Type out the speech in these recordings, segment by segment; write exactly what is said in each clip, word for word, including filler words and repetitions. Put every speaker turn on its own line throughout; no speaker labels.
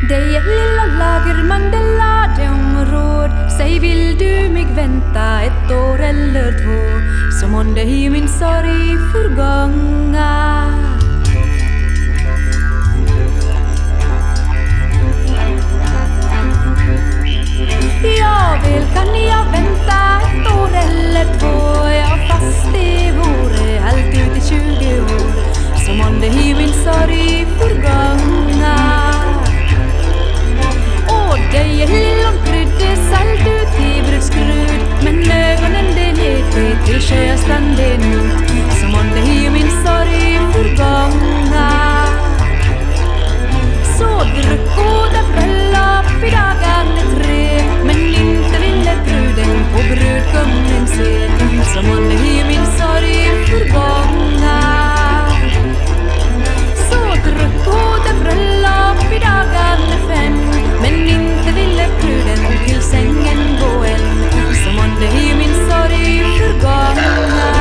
Dig ett lilla lagerman, det lade om råd. Säg, vill du mig vänta ett år eller två, som om det i min sorg förgånga. Ja, väl kan jag vänta ett år eller två, ja, fast det vore allt ut i tjugo år, som om det i min sorg förgånga. Dig är lillon prydde salt ut i brudskrud, men ögonen det lete till sjöstanden ut, som om det i min sorg förgånga. Så druck goda bröllop i dagarna tre, men inte ville bruden på brudgummen se, som om det i min sorg förgånga. Så druck goda bröllop i dagarna fem, men inte ville bruden till sängen gå än, som om det i min sorg förgånga.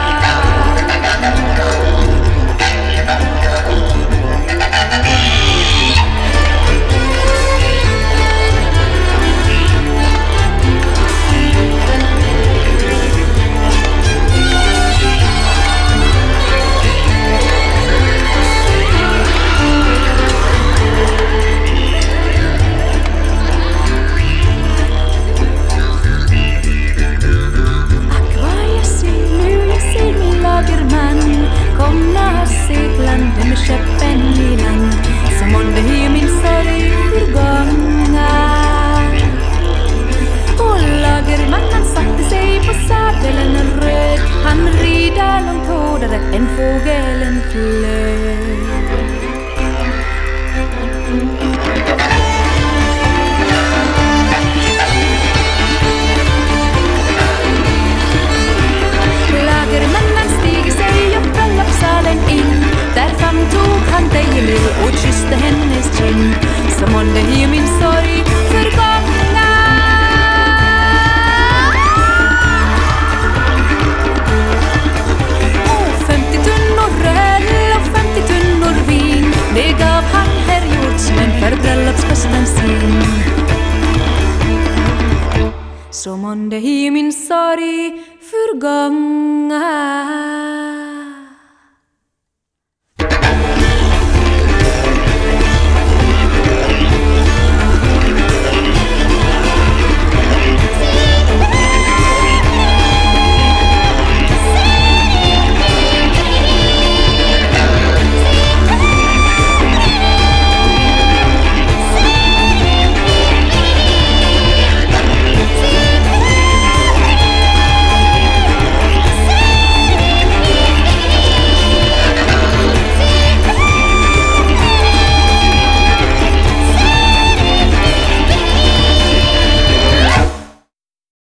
Komna seglande med skeppen i land, som om det i min sorg förgånga. Och lagermannen satte sig på sadeln röd, han rida långt hårdare än fågeln flög. In. Där fram tog han dig nu och kysste hennes kind, som om det i min sorg förgånga. Och femtio tunnor öl och femtio tunnor vin, det gav han herr jordsmän för bröllopsfesten sin, som om det i min sorg förgånga.